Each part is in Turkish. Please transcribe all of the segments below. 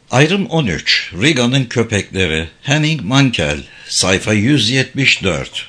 Ayrım 13. Riga'nın köpekleri. Henning Mankell. Sayfa 174.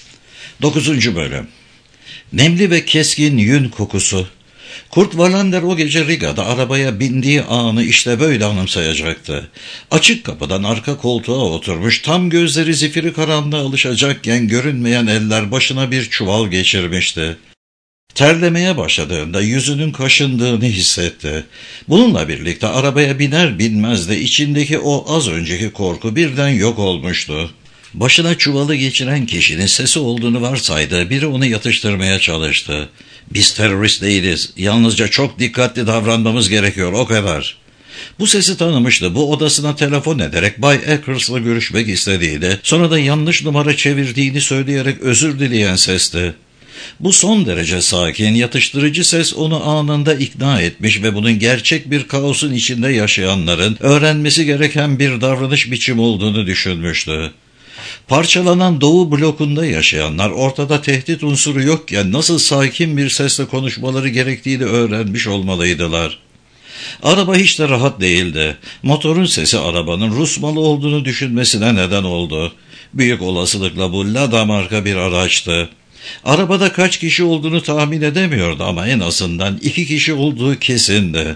9. bölüm. Nemli ve keskin yün kokusu. Kurt Wallander o gece Riga'da arabaya bindiği anı işte böyle anımsayacaktı. Açık kapıdan arka koltuğa oturmuş, tam gözleri zifiri karanlığa alışacakken görünmeyen eller başına bir çuval geçirmişti. Terlemeye başladığında yüzünün kaşındığını hissetti. Bununla birlikte arabaya biner binmez de içindeki o az önceki korku birden yok olmuştu. Başına çuvalı geçiren kişinin sesi olduğunu varsaydı, biri onu yatıştırmaya çalıştı. "Biz terörist değiliz, yalnızca çok dikkatli davranmamız gerekiyor, o kadar." Bu sesi tanımıştı. Bu odasına telefon ederek Bay Eckers'la görüşmek istediğini, sonra da yanlış numara çevirdiğini söyleyerek özür dileyen sesti. Bu son derece sakin, yatıştırıcı ses onu anında ikna etmiş ve bunun gerçek bir kaosun içinde yaşayanların öğrenmesi gereken bir davranış biçimi olduğunu düşünmüştü. Parçalanan Doğu blokunda yaşayanlar ortada tehdit unsuru yokken nasıl sakin bir sesle konuşmaları gerektiğini öğrenmiş olmalıydılar. Araba hiç de rahat değildi. Motorun sesi arabanın Rus malı olduğunu düşünmesine neden oldu. Büyük olasılıkla bu Lada marka bir araçtı. Arabada kaç kişi olduğunu tahmin edemiyordu ama en azından 2 kişi olduğu kesindi.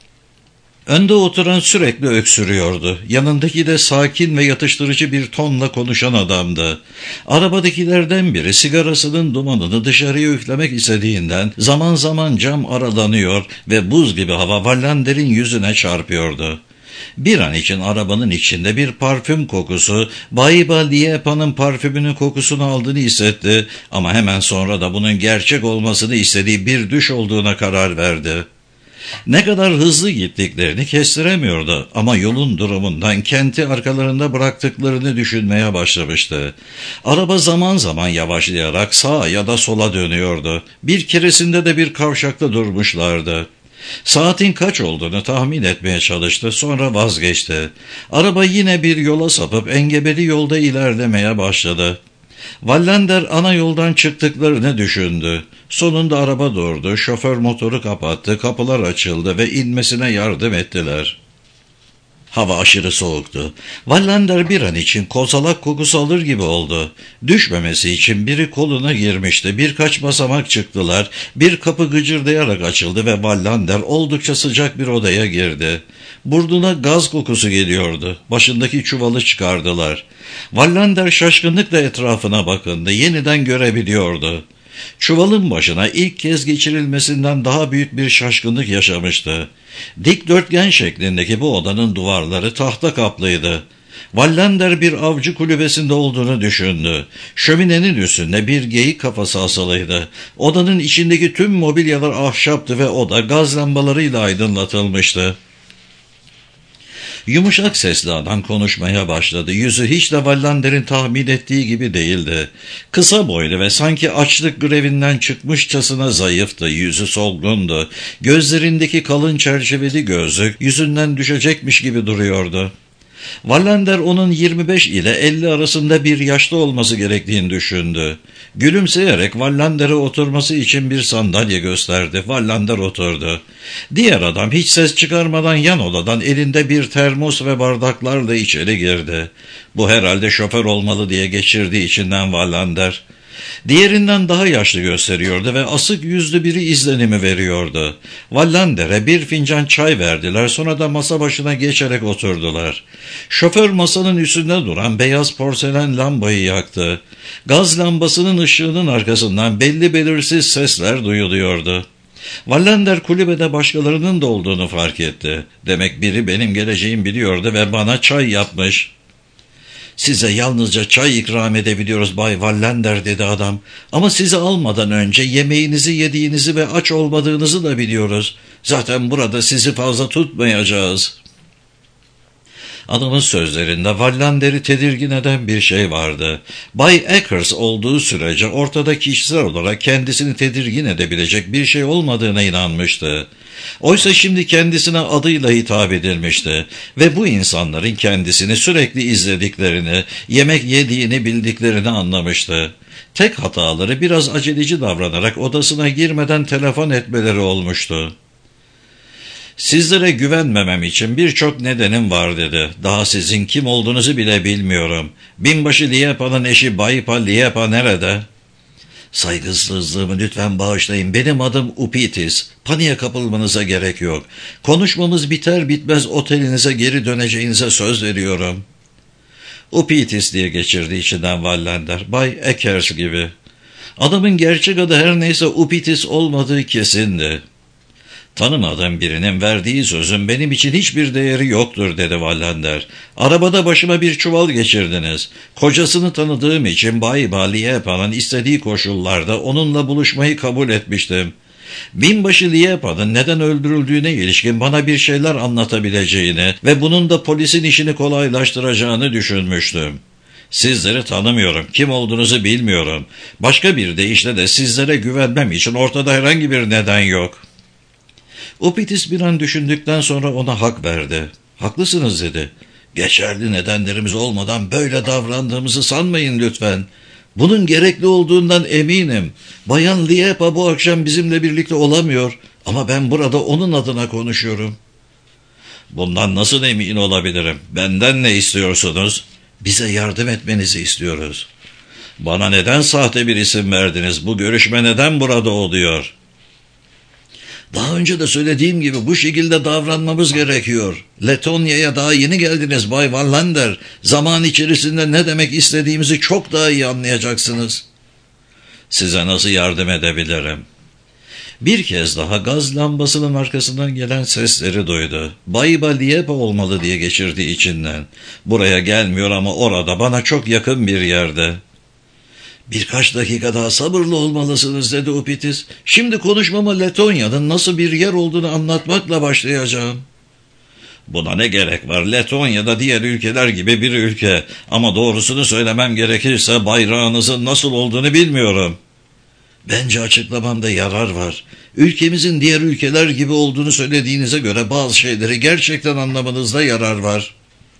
Önde oturan sürekli öksürüyordu. Yanındaki de sakin ve yatıştırıcı bir tonla konuşan adamdı. Arabadakilerden biri sigarasının dumanını dışarıya üflemek istediğinden zaman zaman cam aralanıyor ve buz gibi hava Wallander'in yüzüne çarpıyordu. Bir an için arabanın içinde bir parfüm kokusu, Bayba Liepa'nın parfümünün kokusunu aldığını hissetti ama hemen sonra da bunun gerçek olmasını istediği bir düş olduğuna karar verdi. Ne kadar hızlı gittiklerini kestiremiyordu ama yolun durumundan kenti arkalarında bıraktıklarını düşünmeye başlamıştı. Araba zaman zaman yavaşlayarak sağa ya da sola dönüyordu. Bir keresinde de bir kavşakta durmuşlardı. Saatin kaç olduğunu tahmin etmeye çalıştı, sonra vazgeçti. Araba yine bir yola sapıp engebeli yolda ilerlemeye başladı. Wallander ana yoldan çıktıklarını düşündü. Sonunda araba durdu, şoför motoru kapattı, kapılar açıldı ve inmesine yardım ettiler. Hava aşırı soğuktu. Wallander bir an için kozalak kokusu alır gibi oldu. Düşmemesi için biri koluna girmişti. Birkaç basamak çıktılar. Bir kapı gıcırdayarak açıldı ve Wallander oldukça sıcak bir odaya girdi. Burnuna gaz kokusu geliyordu. Başındaki çuvalı çıkardılar. Wallander şaşkınlıkla etrafına bakındı. Yeniden görebiliyordu. Çuvalın başına ilk kez geçirilmesinden daha büyük bir şaşkınlık yaşamıştı. Dikdörtgen şeklindeki bu odanın duvarları tahta kaplıydı. Wallander bir avcı kulübesinde olduğunu düşündü. Şöminenin üstünde bir geyik kafası asılıydı. Odanın içindeki tüm mobilyalar ahşaptı ve oda gaz lambalarıyla aydınlatılmıştı. Yumuşak sesli adam konuşmaya başladı. Yüzü hiç de Wallander'in tahmin ettiği gibi değildi. Kısa boylu ve sanki açlık grevinden çıkmışçasına zayıftı. Yüzü solgundu. Gözlerindeki kalın çerçeveli gözlük yüzünden düşecekmiş gibi duruyordu. Wallander onun 25 ile 50 arasında bir yaşta olması gerektiğini düşündü. Gülümseyerek Wallander'e oturması için bir sandalye gösterdi. Wallander oturdu. Diğer adam hiç ses çıkarmadan yan odadan elinde bir termos ve bardaklarla içeri girdi. Bu herhalde şoför olmalı diye geçirdiği içinden Wallander. Diğerinden daha yaşlı gösteriyordu ve asık yüzlü biri izlenimi veriyordu. Wallander'e bir fincan çay verdiler, sonra da masa başına geçerek oturdular. Şoför masanın üstünde duran beyaz porselen lambayı yaktı. Gaz lambasının ışığının arkasından belli belirsiz sesler duyuluyordu. Wallander kulübede başkalarının da olduğunu fark etti. Demek biri benim geleceğimi biliyordu ve bana çay yapmış. "Size yalnızca çay ikram edebiliyoruz Bay Wallander," dedi adam. "Ama sizi almadan önce yemeğinizi yediğinizi ve aç olmadığınızı da biliyoruz. Zaten burada sizi fazla tutmayacağız." Adamın sözlerinde Wallander'i tedirgin eden bir şey vardı. Bay Eckers olduğu sürece ortada kişisel olarak kendisini tedirgin edebilecek bir şey olmadığına inanmıştı. Oysa şimdi kendisine adıyla hitap edilmişti ve bu insanların kendisini sürekli izlediklerini, yemek yediğini bildiklerini anlamıştı. Tek hataları biraz aceleci davranarak odasına girmeden telefon etmeleri olmuştu. Sizlere güvenmemem için birçok nedenim var dedi. Daha sizin kim olduğunuzu bile bilmiyorum. Binbaşı Liepa'nın eşi Baypa Liepa nerede? Saygısızlığımı lütfen bağışlayın. Benim adım Upitis. Paniğe kapılmanıza gerek yok. Konuşmamız biter bitmez otelinize geri döneceğinize söz veriyorum. Upitis diye geçirdi içinden Wallander. Bay Eckers gibi. Adamın gerçek adı her neyse Upitis olmadığı kesindi. Tanımadığım birinin verdiği sözün benim için hiçbir değeri yoktur dedi Wallander. Arabada başıma bir çuval geçirdiniz. Kocasını tanıdığım için Bay Liepa'nın istediği koşullarda onunla buluşmayı kabul etmiştim. Binbaşı Liepa'nın neden öldürüldüğüne ilişkin bana bir şeyler anlatabileceğini ve bunun da polisin işini kolaylaştıracağını düşünmüştüm. Sizleri tanımıyorum, kim olduğunuzu bilmiyorum. Başka bir deyişle de sizlere güvenmem için ortada herhangi bir neden yok. Upitis bir an düşündükten sonra ona hak verdi. Haklısınız dedi. Geçerli nedenlerimiz olmadan böyle davrandığımızı sanmayın lütfen. Bunun gerekli olduğundan eminim. Bayan Liepa bu akşam bizimle birlikte olamıyor ama ben burada onun adına konuşuyorum. Bundan nasıl emin olabilirim? Benden ne istiyorsunuz? Bize yardım etmenizi istiyoruz. Bana neden sahte bir isim verdiniz? Bu görüşme neden burada oluyor? Daha önce de söylediğim gibi bu şekilde davranmamız gerekiyor. Letonya'ya daha yeni geldiniz Bay Wallander. Zaman içerisinde ne demek istediğimizi çok daha iyi anlayacaksınız. Size nasıl yardım edebilirim? Bir kez daha gaz lambasının arkasından gelen sesleri duydu. Bay Liepa olmalı diye geçirdi içinden. Buraya gelmiyor ama orada bana çok yakın bir yerde. Birkaç dakika daha sabırlı olmalısınız dedi Upitis. Şimdi konuşmama Letonya'nın nasıl bir yer olduğunu anlatmakla başlayacağım. Buna ne gerek var? Letonya'da diğer ülkeler gibi bir ülke. Ama doğrusunu söylemem gerekirse bayrağınızın nasıl olduğunu bilmiyorum. Bence açıklamamda yarar var. Ülkemizin diğer ülkeler gibi olduğunu söylediğinize göre bazı şeyleri gerçekten anlamanızda yarar var.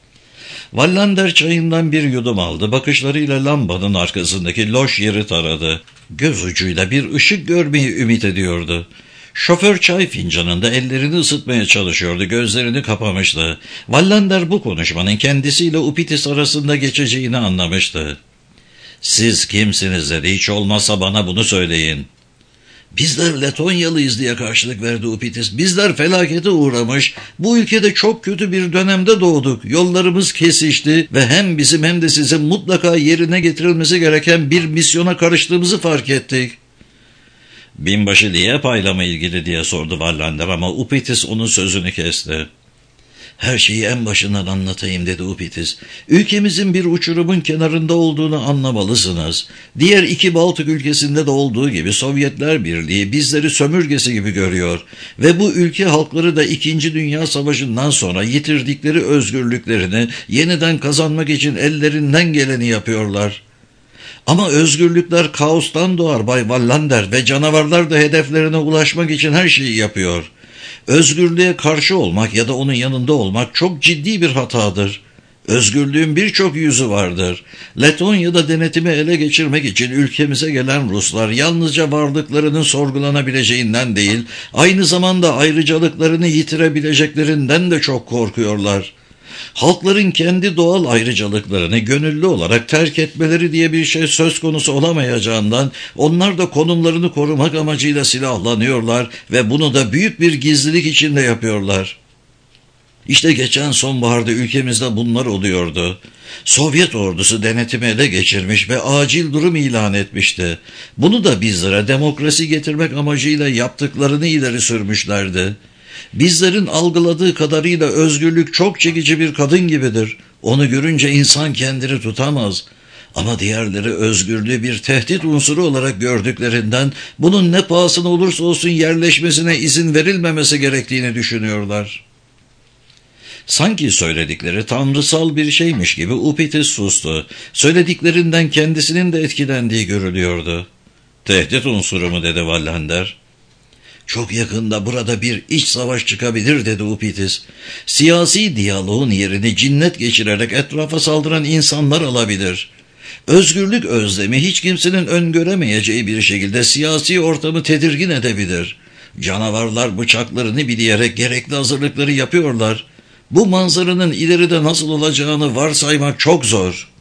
Wallander çayından bir yudum aldı. Bakışlarıyla lambanın arkasındaki loş yeri taradı. Göz ucuyla bir ışık görmeyi ümit ediyordu. Şoför çay fincanında ellerini ısıtmaya çalışıyordu. Gözlerini kapamıştı. Wallander bu konuşmanın kendisiyle Upitis arasında geçeceğini anlamıştı. Siz kimsiniz dedi. Hiç olmazsa bana bunu söyleyin. Bizler Letonyalıyız diye karşılık verdi Upitis. Bizler felakete uğramış, bu ülkede çok kötü bir dönemde doğduk. Yollarımız kesişti ve hem bizim hem de sizin mutlaka yerine getirilmesi gereken bir misyona karıştığımızı fark ettik. Binbaşı Liepa'yla mı ilgili diye sordu Wallander ama Upitis onun sözünü kesti. Her şeyi en başından anlatayım dedi Upitis. Ülkemizin bir uçurumun kenarında olduğunu anlamalısınız. Diğer iki Baltık ülkesinde de olduğu gibi Sovyetler Birliği bizleri sömürgesi gibi görüyor. Ve bu ülke halkları da 2. Dünya Savaşı'ndan sonra yitirdikleri özgürlüklerini yeniden kazanmak için ellerinden geleni yapıyorlar. Ama özgürlükler kaostan doğar Bay Wallander ve canavarlar da hedeflerine ulaşmak için her şeyi yapıyor. Özgürlüğe karşı olmak ya da onun yanında olmak çok ciddi bir hatadır. Özgürlüğün birçok yüzü vardır. Letonya'da denetimi ele geçirmek için ülkemize gelen Ruslar yalnızca varlıklarının sorgulanabileceğinden değil, aynı zamanda ayrıcalıklarını yitirebileceklerinden de çok korkuyorlar. Halkların kendi doğal ayrıcalıklarını gönüllü olarak terk etmeleri diye bir şey söz konusu olamayacağından onlar da konumlarını korumak amacıyla silahlanıyorlar ve bunu da büyük bir gizlilik içinde yapıyorlar. İşte geçen sonbaharda ülkemizde bunlar oluyordu. Sovyet ordusu denetimi ele geçirmiş ve acil durum ilan etmişti. Bunu da bizlere demokrasi getirmek amacıyla yaptıklarını ileri sürmüşlerdi. Bizlerin algıladığı kadarıyla özgürlük çok çekici bir kadın gibidir. Onu görünce insan kendini tutamaz. Ama diğerleri özgürlüğü bir tehdit unsuru olarak gördüklerinden bunun ne pahasına olursa olsun yerleşmesine izin verilmemesi gerektiğini düşünüyorlar. Sanki söyledikleri tanrısal bir şeymiş gibi Upitis sustu. Söylediklerinden kendisinin de etkilendiği görülüyordu. Tehdit unsuru mu dedi Wallander. Çok yakında burada bir iç savaş çıkabilir dedi Upitis. Siyasi diyaloğun yerini cinnet geçirerek etrafa saldıran insanlar alabilir. Özgürlük özlemi hiç kimsenin öngöremeyeceği bir şekilde siyasi ortamı tedirgin edebilir. Canavarlar bıçaklarını bileyerek gerekli hazırlıkları yapıyorlar. Bu manzaranın ileride nasıl olacağını varsaymak çok zor.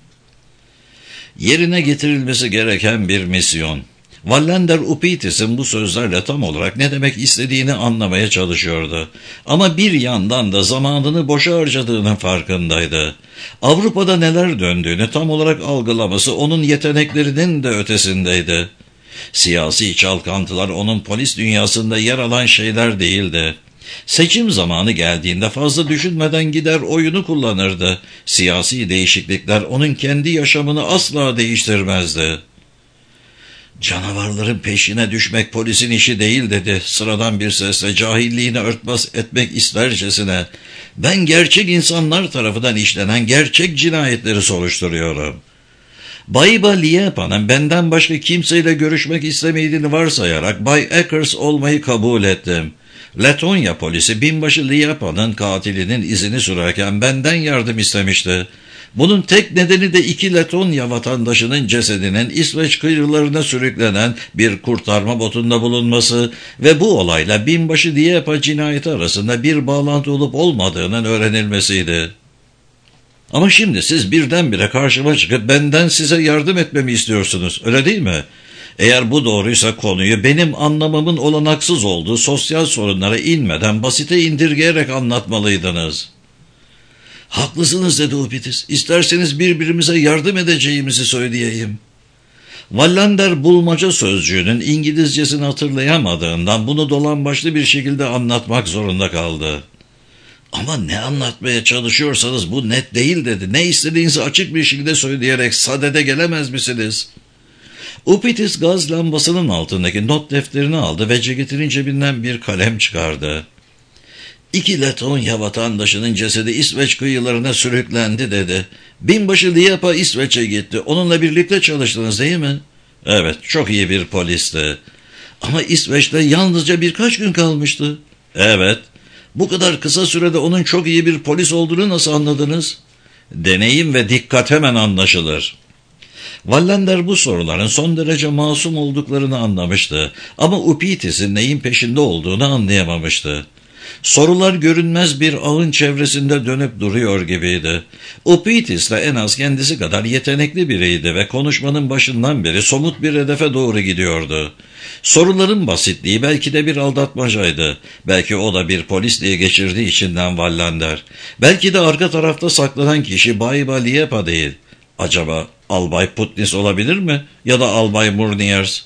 Yerine getirilmesi gereken bir misyon. Wallander Upitis'in bu sözlerle tam olarak ne demek istediğini anlamaya çalışıyordu. Ama bir yandan da zamanını boşa harcadığının farkındaydı. Avrupa'da neler döndüğünü tam olarak algılaması onun yeteneklerinin de ötesindeydi. Siyasi çalkantılar onun polis dünyasında yer alan şeyler değildi. Seçim zamanı geldiğinde fazla düşünmeden gider oyunu kullanırdı. Siyasi değişiklikler onun kendi yaşamını asla değiştirmezdi. "Canavarların peşine düşmek polisin işi değil," dedi sıradan bir sesle, cahilliğini örtbas etmek istercesine. "Ben gerçek insanlar tarafından işlenen gerçek cinayetleri soruşturuyorum. Bay Liepa'nın benden başka kimseyle görüşmek istemediğini varsayarak Bay Eckers olmayı kabul ettim. Letonya polisi binbaşı Liepa'nın katilinin izini sürerken benden yardım istemişti. Bunun tek nedeni de 2 Letonya vatandaşının cesedinin İsveç kıyılarına sürüklenen bir kurtarma botunda bulunması ve bu olayla binbaşı Liepa cinayeti arasında bir bağlantı olup olmadığının öğrenilmesiydi. Ama şimdi siz birdenbire karşıma çıkıp benden size yardım etmemi istiyorsunuz, öyle değil mi? Eğer bu doğruysa konuyu benim anlamamın olanaksız olduğu sosyal sorunlara inmeden basite indirgeyerek anlatmalıydınız." "Haklısınız," dedi Upitis. "İsterseniz birbirimize yardım edeceğimizi söyleyeyim." Wallander bulmaca sözcüğünün İngilizcesini hatırlayamadığından bunu dolambaçlı bir şekilde anlatmak zorunda kaldı. "Ama ne anlatmaya çalışıyorsanız bu net değil," dedi. "Ne istediğinizi açık bir şekilde söyleyerek sadede gelemez misiniz?" Upitis gaz lambasının altındaki not defterini aldı ve ceketinin cebinden bir kalem çıkardı. "2 Letonya vatandaşının cesedi İsveç kıyılarına sürüklendi," dedi. "Binbaşı Liepa İsveç'e gitti. Onunla birlikte çalıştınız değil mi?" "Evet, çok iyi bir polisti." "Ama İsveç'te yalnızca birkaç gün kalmıştı." "Evet." "Bu kadar kısa sürede onun çok iyi bir polis olduğunu nasıl anladınız?" "Deneyim ve dikkat hemen anlaşılır." Wallander bu soruların son derece masum olduklarını anlamıştı ama Upitis'in neyin peşinde olduğunu anlayamamıştı. Sorular görünmez bir ağın çevresinde dönüp duruyor gibiydi. Upitis de en az kendisi kadar yetenekli biriydi ve konuşmanın başından beri somut bir hedefe doğru gidiyordu. Soruların basitliği belki de bir aldatmacaydı. Belki o da bir polis diye geçirdiği içinden Wallander. Belki de arka tarafta saklanan kişi Bay Liepa değil. Acaba Albay Putnis olabilir mi? Ya da Albay Murniers?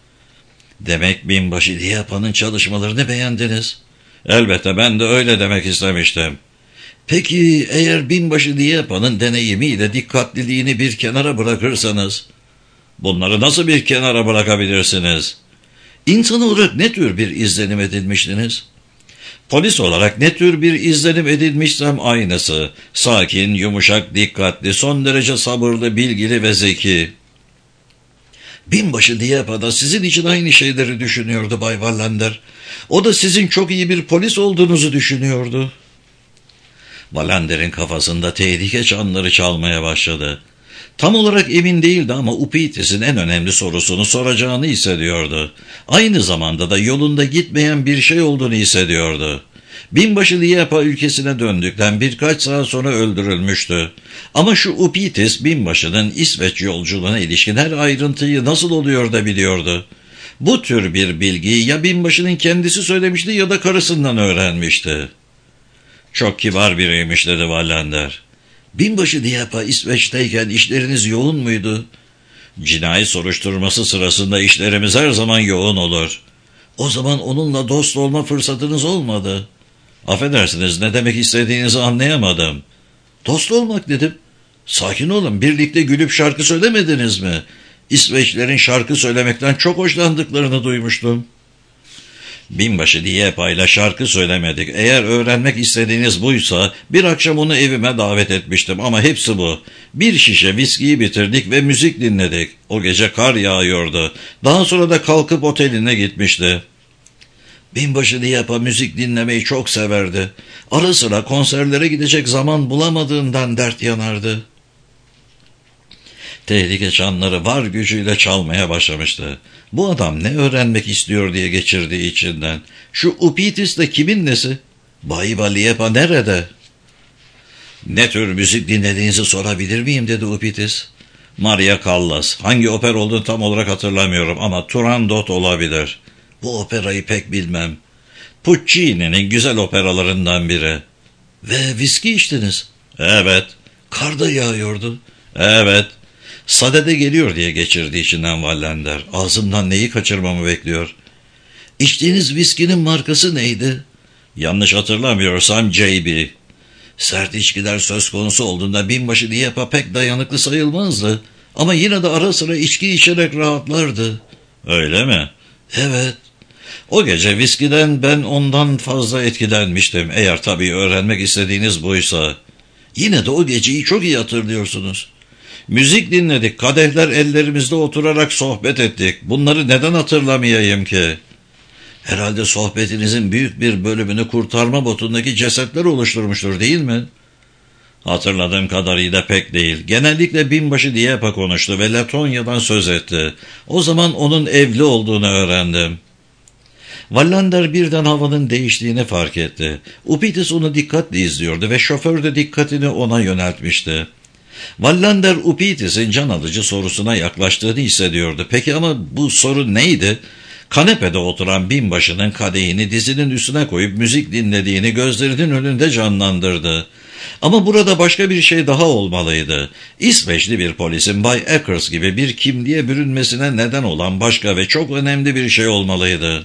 "Demek binbaşı Liepa'nın çalışmalarını beğendiniz." "Elbette, ben de öyle demek istemiştim." "Peki eğer binbaşı Liepa'nın deneyimiyle dikkatliliğini bir kenara bırakırsanız?" "Bunları nasıl bir kenara bırakabilirsiniz?" "İnsan olarak ne tür bir izlenim edinmiştiniz?" "Polis olarak ne tür bir izlenim edinmişsem aynısı. Sakin, yumuşak, dikkatli, son derece sabırlı, bilgili ve zeki." "Binbaşı Liepa da sizin için aynı şeyleri düşünüyordu Bay Wallander. O da sizin çok iyi bir polis olduğunuzu düşünüyordu." Wallander'in kafasında tehlike çanları çalmaya başladı. Tam olarak emin değildi ama Upitis'in en önemli sorusunu soracağını hissediyordu. Aynı zamanda da yolunda gitmeyen bir şey olduğunu hissediyordu. Binbaşı Liepa ülkesine döndükten birkaç saat sonra öldürülmüştü. Ama şu Upitis binbaşının İsveç yolculuğuna ilişkin her ayrıntıyı nasıl oluyor da biliyordu. Bu tür bir bilgiyi ya binbaşının kendisi söylemişti ya da karısından öğrenmişti. "Çok kibar biriymiş," dedi Wallander. "Binbaşı Liepa İsveç'teyken işleriniz yoğun muydu?" "Cinayet soruşturması sırasında işlerimiz her zaman yoğun olur." "O zaman onunla dost olma fırsatınız olmadı." "Affedersiniz, ne demek istediğinizi anlayamadım." "Dost olmak dedim." "Sakin olun, birlikte gülüp şarkı söylemediniz mi? İsveçlerin şarkı söylemekten çok hoşlandıklarını duymuştum." "Binbaşı Liepa ile şarkı söylemedik. Eğer öğrenmek istediğiniz buysa bir akşam onu evime davet etmiştim ama hepsi bu. Bir şişe viskiyi bitirdik ve müzik dinledik. O gece kar yağıyordu. Daha sonra da kalkıp oteline gitmişti." "Binbaşı Liepa müzik dinlemeyi çok severdi. Ara sıra konserlere gidecek zaman bulamadığından dert yanardı." Tehlike çanları var gücüyle çalmaya başlamıştı. Bu adam ne öğrenmek istiyor diye geçirdiği içinden. Şu Upitis de kimin nesi? Bay Valiepa nerede? Ne tür müzik dinlediğinizi sorabilir miyim dedi Upitis. Maria Callas. Hangi opera olduğunu tam olarak hatırlamıyorum ama Turandot olabilir. Bu operayı pek bilmem. Puccini'nin güzel operalarından biri. Ve viski içtiniz. Evet. Kar da yağıyordu. Evet. Sadede geliyor diye geçirdiği içinden Wallander. Ağzımdan neyi kaçırmamı bekliyor. İçtiğiniz viskinin markası neydi? Yanlış hatırlamıyorsam JB. Sert içkiler söz konusu olduğunda binbaşı Diepa pek dayanıklı sayılmazdı. Ama yine de ara sıra içki içerek rahatlardı. Öyle mi? Evet. O gece viskiden ben ondan fazla etkilenmiştim. Eğer tabii öğrenmek istediğiniz buysa. Yine de o geceyi çok iyi hatırlıyorsunuz. Müzik dinledik, kadehler ellerimizde oturarak sohbet ettik. Bunları neden hatırlamayayım ki? Herhalde sohbetinizin büyük bir bölümünü kurtarma botundaki cesetler oluşturmuştur değil mi? Hatırladığım kadarıyla pek değil. Genellikle binbaşı Diepa konuştu ve Letonya'dan söz etti. O zaman onun evli olduğunu öğrendim. Wallander birden havanın değiştiğini fark etti. Upitis onu dikkatle izliyordu ve şoför de dikkatini ona yöneltmişti. Wallander Upitis'in can alıcı sorusuna yaklaştığını hissediyordu. Peki ama bu soru neydi? Kanepede oturan binbaşının kadehini dizinin üstüne koyup müzik dinlediğini gözlerinin önünde canlandırdı. Ama burada başka bir şey daha olmalıydı. İsveçli bir polisin Bay Eckers gibi bir kimliğe bürünmesine neden olan başka ve çok önemli bir şey olmalıydı.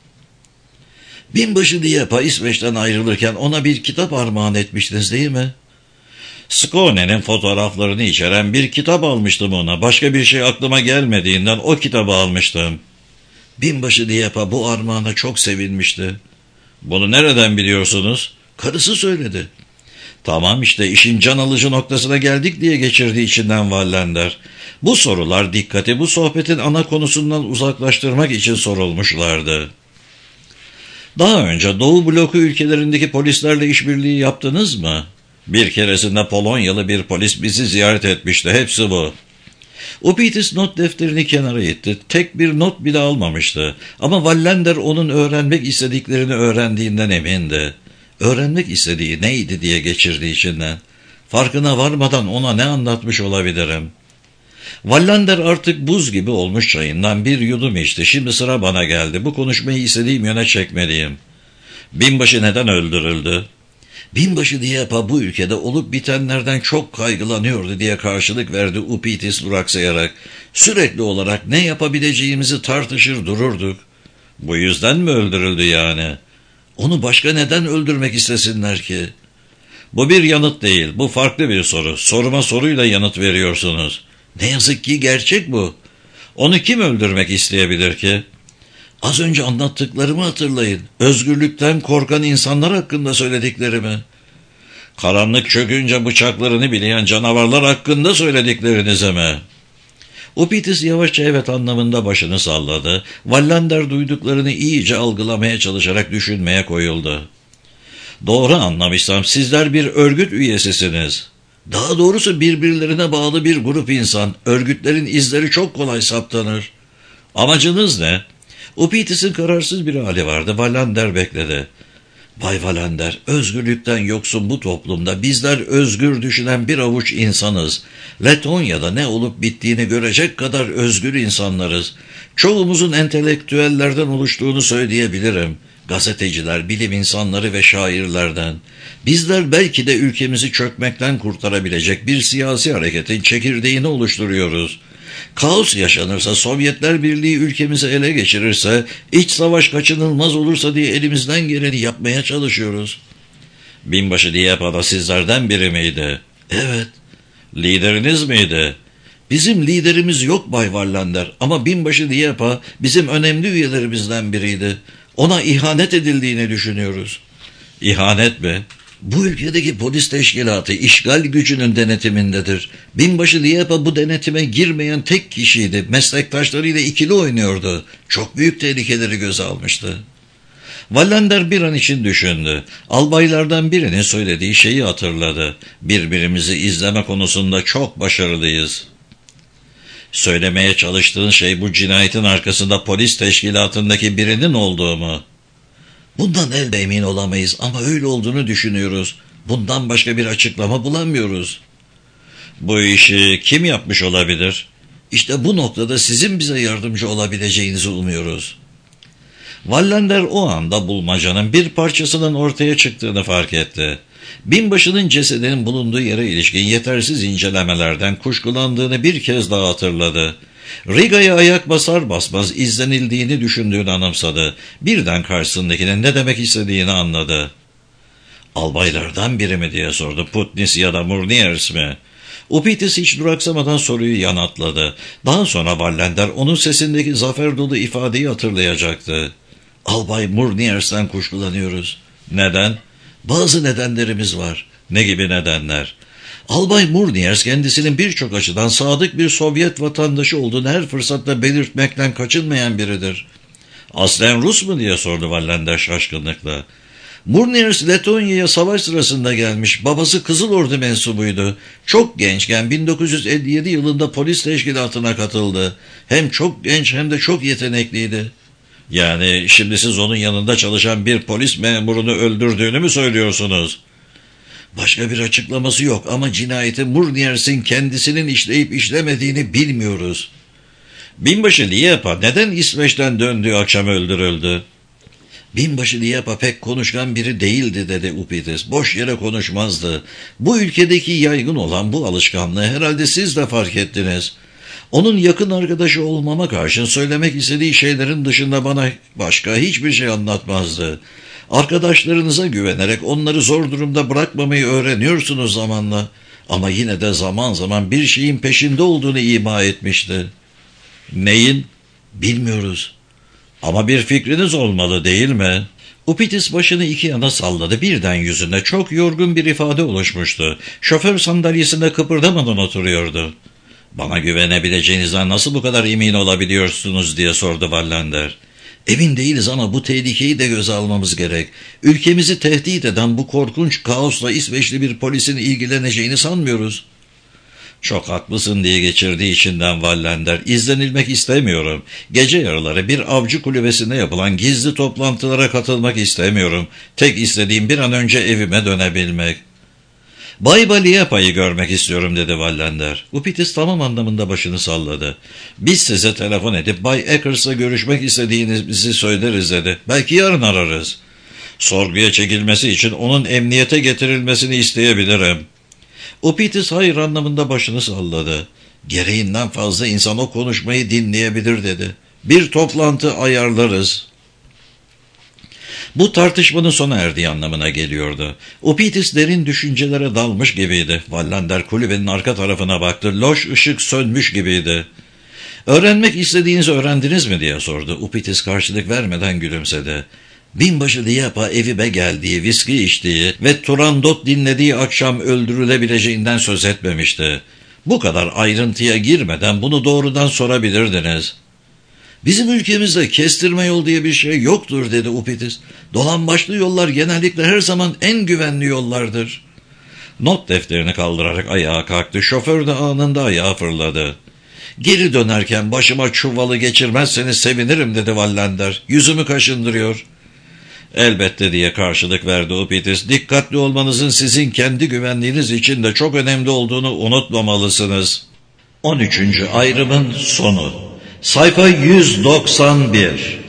Binbaşı Diepa İsveç'ten ayrılırken ona bir kitap armağan etmiştiniz değil mi? Skåne'nin fotoğraflarını içeren bir kitap almıştım ona. Başka bir şey aklıma gelmediğinden o kitabı almıştım. Binbaşı Diepa bu armağana çok sevinmişti. Bunu nereden biliyorsunuz? Karısı söyledi. Tamam işte işin can alıcı noktasına geldik diye geçirdiği içinden Wallander. Bu sorular dikkati bu sohbetin ana konusundan uzaklaştırmak için sorulmuşlardı. Daha önce Doğu bloku ülkelerindeki polislerle işbirliği yaptınız mı? Bir keresinde Polonyalı bir polis bizi ziyaret etmişti. Hepsi bu. Upitis not defterini kenara itti. Tek bir not bile almamıştı. Ama Wallander onun öğrenmek istediklerini öğrendiğinden emindi. Öğrenmek istediği neydi diye geçirdiği içinden. Farkına varmadan ona ne anlatmış olabilirim? Wallander artık buz gibi olmuş çayından bir yudum içti. Şimdi sıra bana geldi. Bu konuşmayı istediğim yöne çekmeliyim. Binbaşı neden öldürüldü? Binbaşı Diepa bu ülkede olup bitenlerden çok kaygılanıyordu diye karşılık verdi Upitis duraksayarak. Sürekli olarak ne yapabileceğimizi tartışır dururduk. Bu yüzden mi öldürüldü yani? Onu başka neden öldürmek istesinler ki? Bu bir yanıt değil, bu farklı bir soru. Soruma soruyla yanıt veriyorsunuz. Ne yazık ki gerçek bu. Onu kim öldürmek isteyebilir ki? Az önce anlattıklarımı hatırlayın. Özgürlükten korkan insanlar hakkında söylediklerimi. Karanlık çökünce bıçaklarını bileyen canavarlar hakkında söylediklerinize mi? Upitis yavaşça evet anlamında başını salladı. Wallander duyduklarını iyice algılamaya çalışarak düşünmeye koyuldu. Doğru anlamışsam sizler bir örgüt üyesisiniz. Daha doğrusu birbirlerine bağlı bir grup insan. Örgütlerin izleri çok kolay saptanır. Amacınız ne? Upitis'in kararsız bir hali vardı. Wallander bekledi. Bay Wallander, özgürlükten yoksun bu toplumda bizler özgür düşünen bir avuç insanız. Letonya'da ne olup bittiğini görecek kadar özgür insanlarız. Çoğumuzun entelektüellerden oluştuğunu söyleyebilirim. Gazeteciler, bilim insanları ve şairlerden. Bizler belki de ülkemizi çökmekten kurtarabilecek bir siyasi hareketin çekirdeğini oluşturuyoruz. Kaos yaşanırsa, Sovyetler Birliği ülkemizi ele geçirirse, iç savaş kaçınılmaz olursa diye elimizden geleni yapmaya çalışıyoruz. Binbaşı Diepa da sizlerden biri miydi? Evet. Lideriniz miydi? Bizim liderimiz yok Bay Wallander ama binbaşı Diepa bizim önemli üyelerimizden biriydi. Ona ihanet edildiğini düşünüyoruz. İhanet mi? Bu ülkedeki polis teşkilatı işgal gücünün denetimindedir. Binbaşı Diepa bu denetime girmeyen tek kişiydi. Meslektaşlarıyla ikili oynuyordu. Çok büyük tehlikeleri göze almıştı. Wallander bir an için düşündü. Albaylardan birinin söylediği şeyi hatırladı. Birbirimizi izleme konusunda çok başarılıyız. Söylemeye çalıştığın şey bu cinayetin arkasında polis teşkilatındaki birinin olduğu mu? Bundan elde emin olamayız ama öyle olduğunu düşünüyoruz. Bundan başka bir açıklama bulamıyoruz. Bu işi kim yapmış olabilir? İşte bu noktada sizin bize yardımcı olabileceğinizi umuyoruz. Wallander o anda bulmacanın bir parçasının ortaya çıktığını fark etti. Binbaşının cesedinin bulunduğu yere ilişkin yetersiz incelemelerden kuşkulandığını bir kez daha hatırladı. Riga'ya ayak basar basmaz izlenildiğini düşündüğünü anımsadı. Birden karşısındakinin ne demek istediğini anladı. "Albaylardan biri mi?" diye sordu. "Putnis ya da Murniers mi?" Upitis hiç duraksamadan soruyu yanıtladı. Daha sonra Wallander onun sesindeki zafer dolu ifadeyi hatırlayacaktı. "Albay Murniers'ten kuşkulanıyoruz." "Neden?" "Bazı nedenlerimiz var." "Ne gibi nedenler?" "Albay Murniers kendisinin birçok açıdan sadık bir Sovyet vatandaşı olduğunu her fırsatta belirtmekten kaçınmayan biridir." "Aslen Rus mu?" diye sordu Wallander şaşkınlıkla. "Murniers Letonya'ya savaş sırasında gelmiş. Babası Kızıl Ordu mensubuydu. Çok gençken 1957 yılında polis teşkilatına katıldı. Hem çok genç hem de çok yetenekliydi." "Yani şimdi siz onun yanında çalışan bir polis memurunu öldürdüğünü mü söylüyorsunuz?" "Başka bir açıklaması yok ama cinayeti Murniers'in kendisinin işleyip işlemediğini bilmiyoruz." "Binbaşı Liepa neden İsveç'ten döndüğü akşam öldürüldü?" "Binbaşı Liepa pek konuşkan biri değildi," dedi Upitis. "Boş yere konuşmazdı. Bu ülkedeki yaygın olan bu alışkanlığı herhalde siz de fark ettiniz. Onun yakın arkadaşı olmama karşın söylemek istediği şeylerin dışında bana başka hiçbir şey anlatmazdı. Arkadaşlarınıza güvenerek onları zor durumda bırakmamayı öğreniyorsunuz zamanla. Ama yine de zaman zaman bir şeyin peşinde olduğunu ima etmişti." "Neyin?" "Bilmiyoruz." "Ama bir fikriniz olmalı değil mi?" Upitis başını iki yana salladı. Birden yüzünde çok yorgun bir ifade oluşmuştu. Şoför sandalyesinde kıpırdamadan oturuyordu. "Bana güvenebileceğinizden nasıl bu kadar emin olabiliyorsunuz?" diye sordu Wallander. "Emin değiliz ama bu tehlikeyi de göze almamız gerek. Ülkemizi tehdit eden bu korkunç kaosla İsveçli bir polisin ilgileneceğini sanmıyoruz." "Çok haklısın," diye geçirdiği içinden Wallander. "İzlenilmek istemiyorum. Gece yarıları bir avcı kulübesinde yapılan gizli toplantılara katılmak istemiyorum. Tek istediğim bir an önce evime dönebilmek." "Bay Liepa'yı görmek istiyorum," dedi Wallander. Upitis tamam anlamında başını salladı. "Biz size telefon edip Bay Eckers'la görüşmek istediğinizi söyleriz," dedi. "Belki yarın ararız." "Sorguya çekilmesi için onun emniyete getirilmesini isteyebilirim." Upitis hayır anlamında başını salladı. "Gereğinden fazla insan o konuşmayı dinleyebilir," dedi. "Bir toplantı ayarlarız." Bu tartışmanın sona erdiği anlamına geliyordu. Upitis derin düşüncelere dalmış gibiydi. Wallander kulübenin arka tarafına baktı. Loş ışık sönmüş gibiydi. "Öğrenmek istediğinizi öğrendiniz mi?" diye sordu. Upitis karşılık vermeden gülümsedi. "Binbaşı Liepa evime geldiği, viski içtiği ve Turandot dinlediği akşam öldürülebileceğinden söz etmemişti. Bu kadar ayrıntıya girmeden bunu doğrudan sorabilirdiniz." "Bizim ülkemizde kestirme yol diye bir şey yoktur," dedi Upitis. "Dolambaçlı yollar genellikle her zaman en güvenli yollardır." Not defterini kaldırarak ayağa kalktı. Şoför de anında ayağa fırladı. "Geri dönerken başıma çuvalı geçirmezseniz sevinirim," dedi Wallander. "Yüzümü kaşındırıyor." "Elbette," diye karşılık verdi Upitis. "Dikkatli olmanızın sizin kendi güvenliğiniz için de çok önemli olduğunu unutmamalısınız." 13. ayrımın sonu. Sayfa 191.